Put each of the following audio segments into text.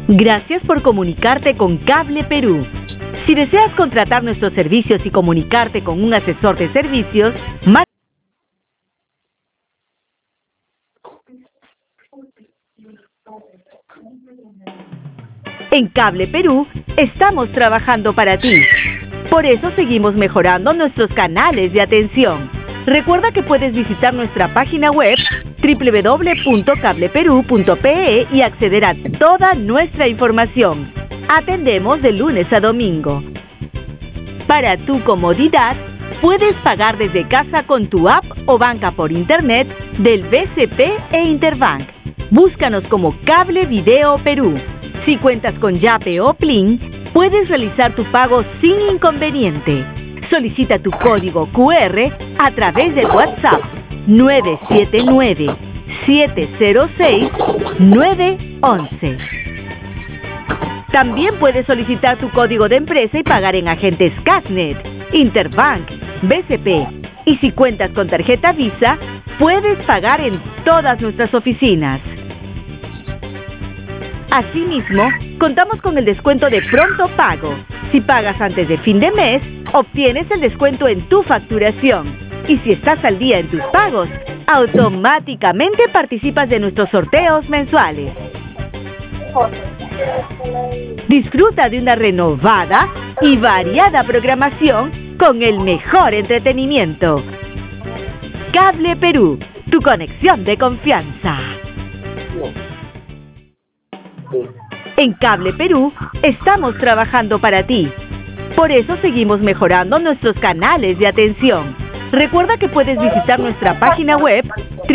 Gracias por comunicarte con Cable Perú. Si deseas contratar nuestros servicios y comunicarte con un asesor de servicios, más en Cable Perú estamos trabajando para ti. Por eso seguimos mejorando nuestros canales de atención. Recuerda que puedes visitar nuestra página web www.cableperú.pe y acceder a toda nuestra información. Atendemos de lunes a domingo. Para tu comodidad, puedes pagar desde casa con tu app o banca por internet del BCP e Interbank. Búscanos como Cable Video Perú. Si cuentas con Yape o Plin, puedes realizar tu pago sin inconveniente. Solicita tu código QR a través del WhatsApp 979-706-911. También puedes solicitar tu código de empresa y pagar en agentes Casnet, Interbank, BCP. Y si cuentas con tarjeta Visa, puedes pagar en todas nuestras oficinas. Asimismo, contamos con el descuento de pronto pago. Si pagas antes de fin de mes, obtienes el descuento en tu facturación. Y si estás al día en tus pagos, automáticamente participas de nuestros sorteos mensuales. Disfruta de una renovada y variada programación con el mejor entretenimiento. Cable Perú, tu conexión de confianza. En Cable Perú estamos trabajando para ti. Por eso seguimos mejorando nuestros canales de atención. Recuerda que puedes visitar nuestra página web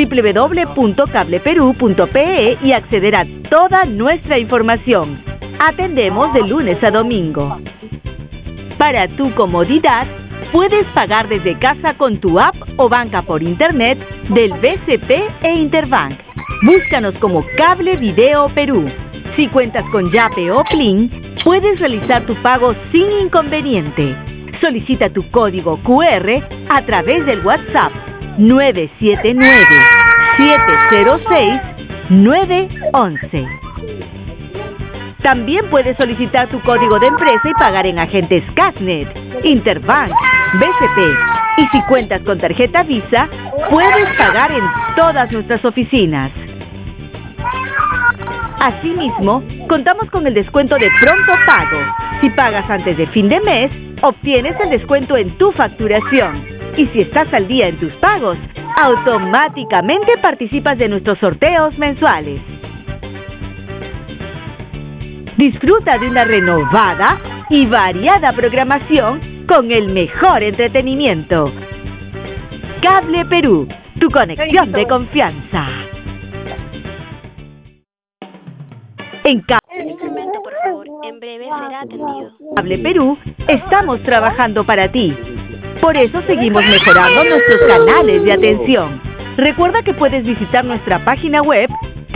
www.cableperú.pe y acceder a toda nuestra información. Atendemos de lunes a domingo. Para tu comodidad, puedes pagar desde casa con tu app o banca por internet del BCP e Interbank. Búscanos como Cable Video Perú. Si cuentas con Yape o Plin, puedes realizar tu pago sin inconveniente. Solicita tu código QR a través del WhatsApp 979-706-911. También puedes solicitar tu código de empresa y pagar en agentes Casnet, Interbank, BCP. Y si cuentas con tarjeta Visa, puedes pagar en todas nuestras oficinas. Asimismo, contamos con el descuento de pronto pago. Si pagas antes de fin de mes, obtienes el descuento en tu facturación. Y si estás al día en tus pagos, automáticamente participas de nuestros sorteos mensuales. Disfruta de una renovada y variada programación con el mejor entretenimiento. Cable Perú, tu conexión de confianza. En Momento, por favor. En breve será atendido. Cable Perú estamos trabajando para ti. Por eso seguimos mejorando nuestros canales de atención. Recuerda que puedes visitar nuestra página web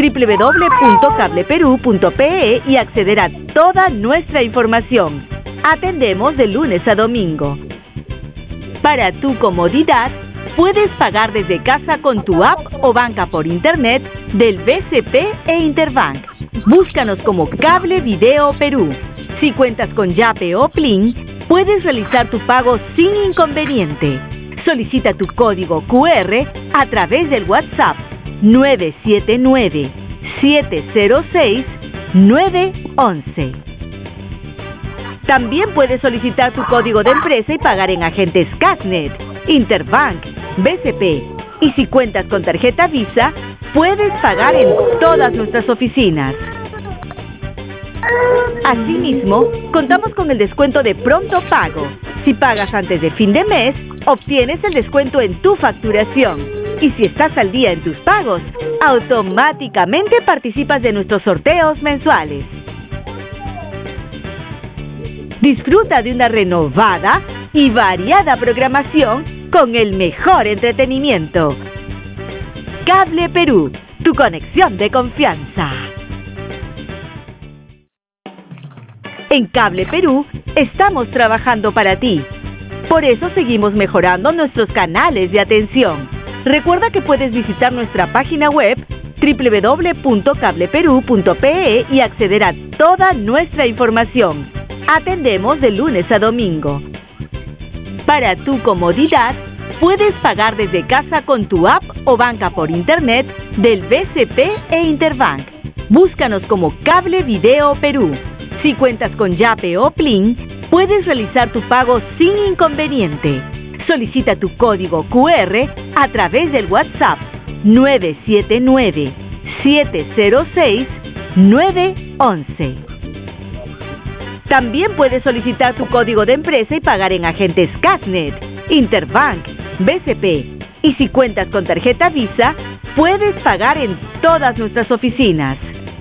www.cableperú.pe y acceder a toda nuestra información. Atendemos de lunes a domingo. Para tu comodidad, puedes pagar desde casa con tu app o banca por internet del BCP e Interbank. Búscanos como Cable Video Perú. Si cuentas con Yape o Plin, puedes realizar tu pago sin inconveniente. Solicita tu código QR a través del WhatsApp 979-706-911. También puedes solicitar tu código de empresa y pagar en agentes Casnet, Interbank, BCP. Y si cuentas con tarjeta Visa, puedes pagar en todas nuestras oficinas. Asimismo, contamos con el descuento de pronto pago. Si pagas antes de fin de mes, obtienes el descuento en tu facturación. Y si estás al día en tus pagos, automáticamente participas de nuestros sorteos mensuales. Disfruta de una renovada y variada programación con el mejor entretenimiento. Cable Perú, tu conexión de confianza. En Cable Perú estamos trabajando para ti. Por eso seguimos mejorando nuestros canales de atención. Recuerda que puedes visitar nuestra página web www.cableperú.pe y acceder a toda nuestra información. Atendemos de lunes a domingo. Para tu comodidad, puedes pagar desde casa con tu app o banca por internet del BCP e Interbank. Búscanos como Cable Video Perú. Si cuentas con Yape o Plin, puedes realizar tu pago sin inconveniente. Solicita tu código QR a través del WhatsApp 979-706-911. También puedes solicitar tu código de empresa y pagar en agentes Casnet, Interbank, BCP. Y si cuentas con tarjeta Visa, puedes pagar en todas nuestras oficinas.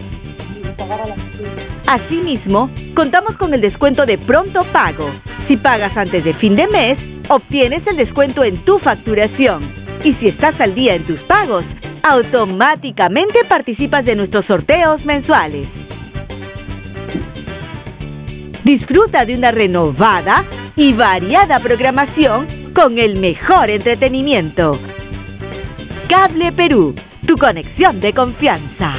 Asimismo, contamos con el descuento de pronto pago. Si pagas antes de fin de mes, obtienes el descuento en tu facturación. Y si estás al día en tus pagos, automáticamente participas de nuestros sorteos mensuales. Disfruta de una renovada y variada programación con el mejor entretenimiento. Cable Perú, tu conexión de confianza.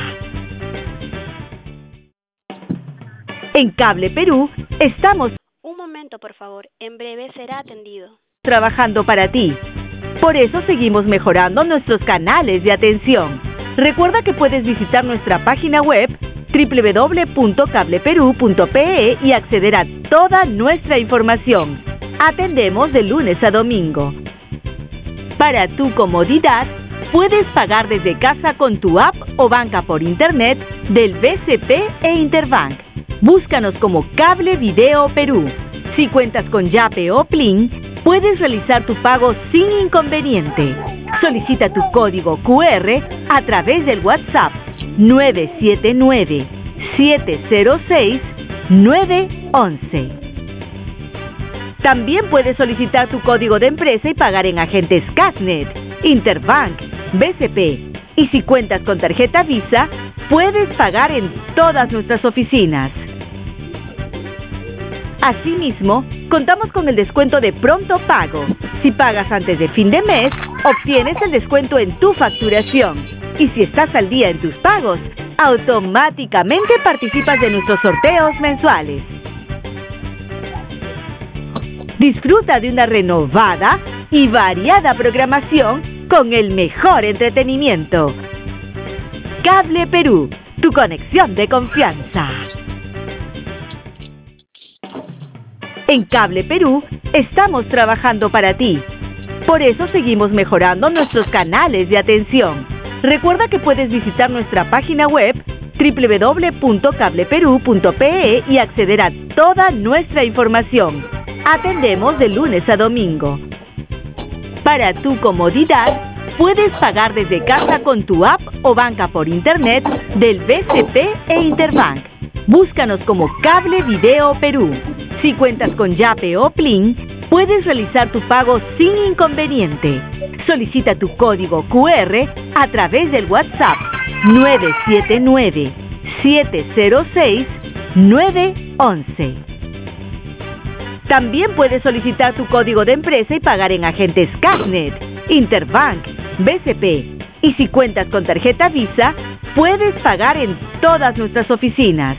En Cable Perú estamos Un momento, por favor. En breve será atendido. trabajando para ti. Por eso seguimos mejorando nuestros canales de atención. Recuerda que puedes visitar nuestra página web www.cableperú.pe y acceder a toda nuestra información. Atendemos de lunes a domingo. Para tu comodidad, puedes pagar desde casa con tu app o banca por internet del BCP e Interbank. Búscanos como Cable Video Perú. Si cuentas con Yape o Plin, puedes realizar tu pago sin inconveniente. Solicita tu código QR a través del WhatsApp 979-706-911. También puedes solicitar tu código de empresa y pagar en agentes Casnet, Interbank, BCP. Y si cuentas con tarjeta Visa, puedes pagar en todas nuestras oficinas. Asimismo, contamos con el descuento de pronto pago. Si pagas antes de fin de mes, obtienes el descuento en tu facturación. Y si estás al día en tus pagos, automáticamente participas de nuestros sorteos mensuales. Disfruta de una renovada y variada programación con el mejor entretenimiento. Cable Perú, tu conexión de confianza. En Cable Perú estamos trabajando para ti. Por eso seguimos mejorando nuestros canales de atención. Recuerda que puedes visitar nuestra página web www.cableperú.pe y acceder a toda nuestra información. Atendemos de lunes a domingo. Para tu comodidad, puedes pagar desde casa con tu app o banca por internet del BCP e Interbank. Búscanos como Cable Video Perú. Si cuentas con Yape o Plin, puedes realizar tu pago sin inconveniente. Solicita tu código QR a través del WhatsApp 979-706-911. También puedes solicitar tu código de empresa y pagar en agentes Casnet, Interbank, BCP. Y si cuentas con tarjeta Visa, puedes pagar en todas nuestras oficinas.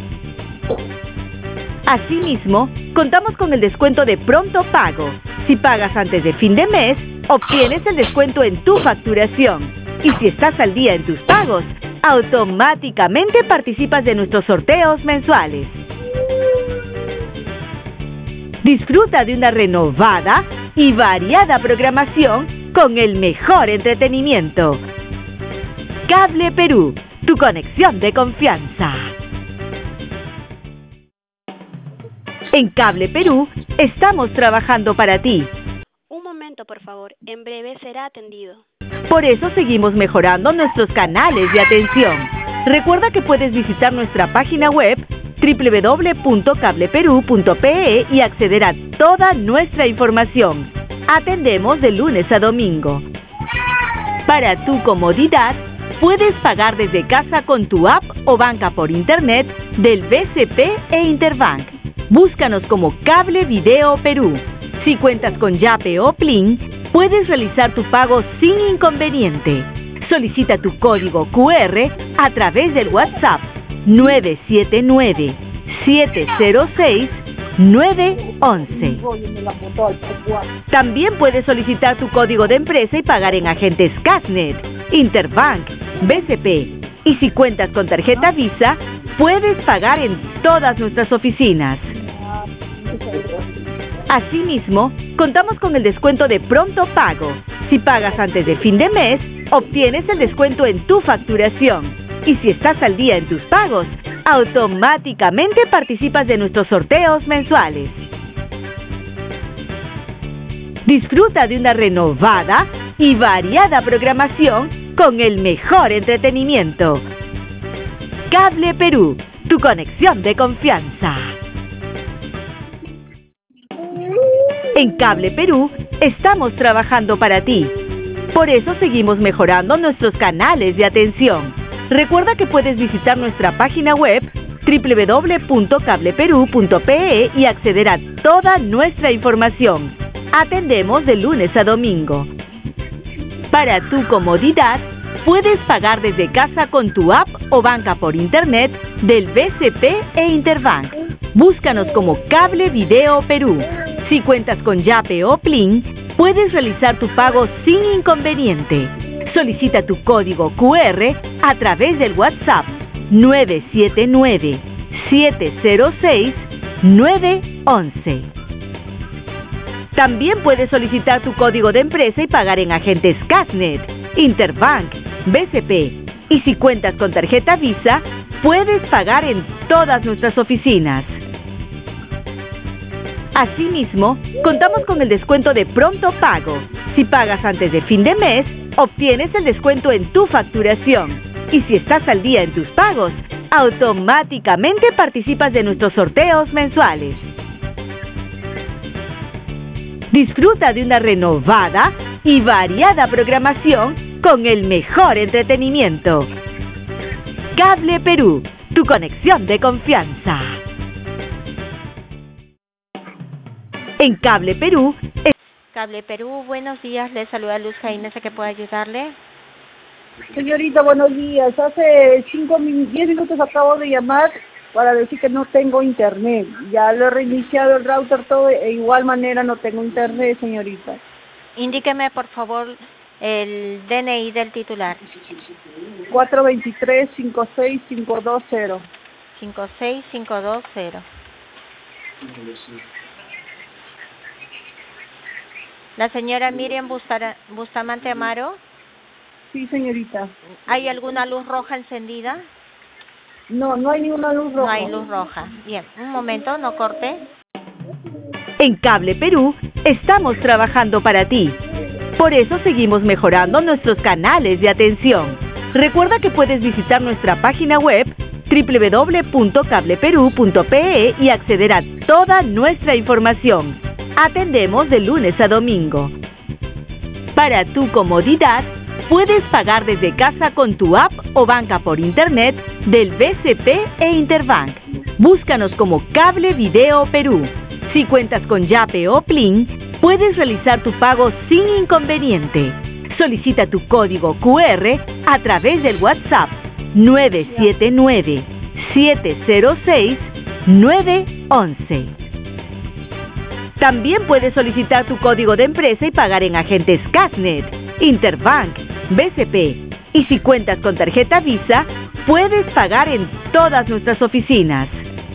Asimismo, contamos con el descuento de pronto pago. Si pagas antes de fin de mes, obtienes el descuento en tu facturación. Y si estás al día en tus pagos, automáticamente participas de nuestros sorteos mensuales. Disfruta de una renovada y variada programación con el mejor entretenimiento. Cable Perú, tu conexión de confianza. En Cable Perú estamos trabajando para ti. Un momento, por favor. En breve será atendido. Por eso seguimos mejorando nuestros canales de atención. Recuerda que puedes visitar nuestra página web www.cableperú.pe y acceder a toda nuestra información. Atendemos de lunes a domingo. Para tu comodidad, puedes pagar desde casa con tu app o banca por internet del BCP e Interbank. Búscanos como Cable Video Perú. Si cuentas con Yape o Plin, puedes realizar tu pago sin inconveniente. Solicita tu código QR a través del WhatsApp 979-706-911. También puedes solicitar tu código de empresa y pagar en agentes Casnet, Interbank, BCP. Y si cuentas con tarjeta Visa, puedes pagar en todas nuestras oficinas. Asimismo, contamos con el descuento de pronto pago. Si pagas antes de fin de mes, obtienes el descuento en tu facturación. Y si estás al día en tus pagos, automáticamente participas de nuestros sorteos mensuales. Disfruta de una renovada y variada programación con el mejor entretenimiento. Cable Perú, tu conexión de confianza. En Cable Perú estamos trabajando para ti. Por eso seguimos mejorando nuestros canales de atención. Recuerda que puedes visitar nuestra página web www.cableperú.pe y acceder a toda nuestra información. Atendemos de lunes a domingo. Para tu comodidad, puedes pagar desde casa con tu app o banca por internet del BCP e Interbank. Búscanos como Cable Video Perú. Si cuentas con Yape o Plin, puedes realizar tu pago sin inconveniente. Solicita tu código QR a través del WhatsApp 979-706-911. También puedes solicitar tu código de empresa y pagar en agentes Casnet, Interbank, BCP. Y si cuentas con tarjeta Visa, puedes pagar en todas nuestras oficinas. Asimismo, contamos con el descuento de pronto pago. Si pagas antes de fin de mes, obtienes el descuento en tu facturación. Y si estás al día en tus pagos, automáticamente participas de nuestros sorteos mensuales. Disfruta de una renovada y variada programación con el mejor entretenimiento. Cable Perú, tu conexión de confianza. En Cable Perú... Cable Perú, buenos días. Le saluda Luz Jaime, ¿a qué puedo ayudarle? Señorita, buenos días. Hace 10 minutos acabo de llamar para decir que no tengo internet. Ya lo he reiniciado el router todo, de igual manera no tengo internet, señorita. Indíqueme, por favor, el DNI del titular. 423-56520. 56520. ¿La señora Miriam Bustamante Amaro? Sí, señorita. ¿Hay alguna luz roja encendida? No, no hay ninguna luz roja. No hay luz roja. Bien, un momento, no corte. En Cable Perú estamos trabajando para ti. Por eso seguimos mejorando nuestros canales de atención. Recuerda que puedes visitar nuestra página web www.cableperú.pe y acceder a toda nuestra información. Atendemos de lunes a domingo. Para tu comodidad, puedes pagar desde casa con tu app o banca por internet del BCP e Interbank. Búscanos como Cable Video Perú. Si cuentas con Yape o Plin, puedes realizar tu pago sin inconveniente. Solicita tu código QR a través del WhatsApp 979-706-911. También puedes solicitar tu código de empresa y pagar en agentes Casnet, Interbank, BCP. Y si cuentas con tarjeta Visa, puedes pagar en todas nuestras oficinas.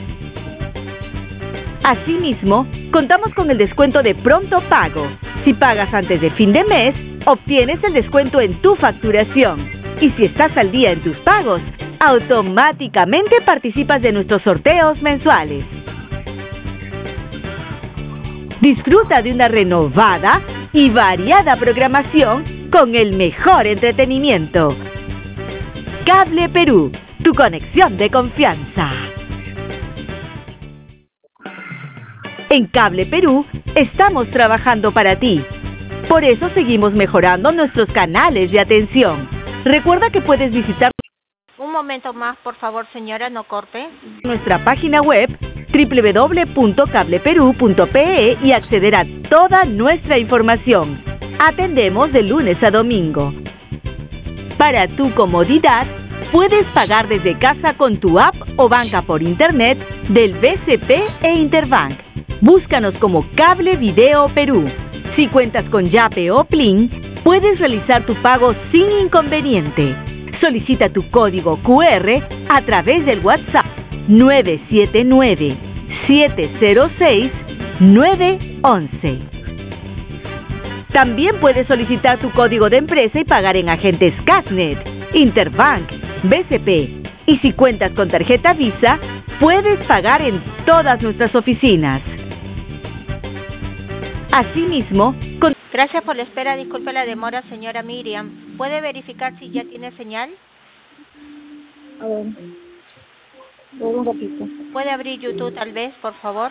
Asimismo, contamos con el descuento de pronto pago. Si pagas antes de fin de mes, obtienes el descuento en tu facturación. Y si estás al día en tus pagos, automáticamente participas de nuestros sorteos mensuales. Disfruta de una renovada y variada programación con el mejor entretenimiento. Cable Perú, tu conexión de confianza. En Cable Perú estamos trabajando para ti. Por eso seguimos mejorando nuestros canales de atención. Recuerda que puedes visitar Un momento más, por favor, señora, no corte. nuestra página web www.cableperú.pe y acceder a toda nuestra información. Atendemos de lunes a domingo. Para tu comodidad, puedes pagar desde casa con tu app o banca por internet del BCP e Interbank. Búscanos como Cable Video Perú. Si cuentas con Yape o Plin, puedes realizar tu pago sin inconveniente. Solicita tu código QR a través del WhatsApp 979-706-911. También puedes solicitar tu código de empresa y pagar en agentes Casnet, Interbank, BCP. Y si cuentas con tarjeta Visa, puedes pagar en todas nuestras oficinas. Asimismo, Gracias por la espera. Disculpe la demora, señora Miriam. ¿Puede verificar si ya tiene señal? A ver, un ratito. ¿Puede abrir YouTube tal vez, por favor?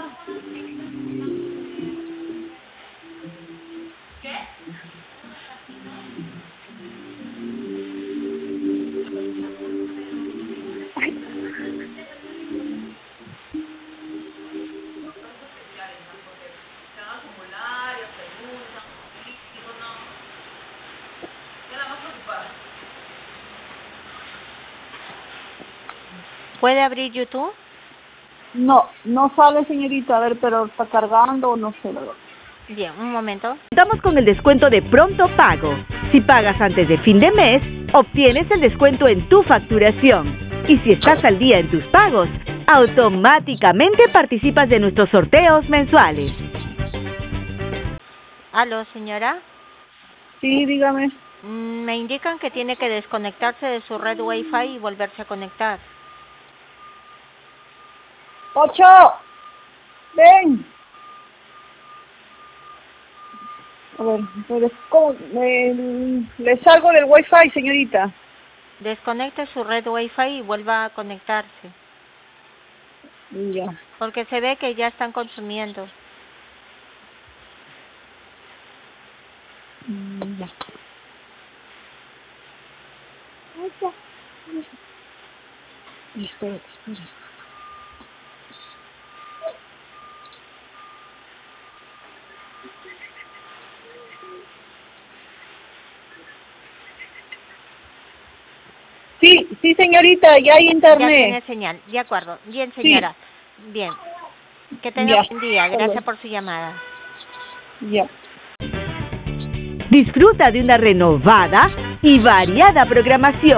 ¿Puede abrir YouTube? No, no sale, señorita. A ver, pero está cargando o no sé. La verdad. Bien, un momento. contamos con el descuento de pronto pago. Si pagas antes de fin de mes, obtienes el descuento en tu facturación. Y si estás al día en tus pagos, automáticamente participas de nuestros sorteos mensuales. ¿Aló, señora? Sí, dígame. Me indican que tiene que desconectarse de su red Wi-Fi y volverse a conectar. 8, ven. A ver, pero ¿cómo? Le salgo del Wi-Fi, señorita. Desconecte su red Wi-Fi y vuelva a conectarse. Ya. Porque se ve que ya están consumiendo. Ya. Espera. Sí, señorita, ya hay internet. Ya tiene señal, de acuerdo. Bien, señora. Sí. Bien. Que tenga buen día. Gracias por su llamada. Ya. Disfruta de una renovada y variada programación.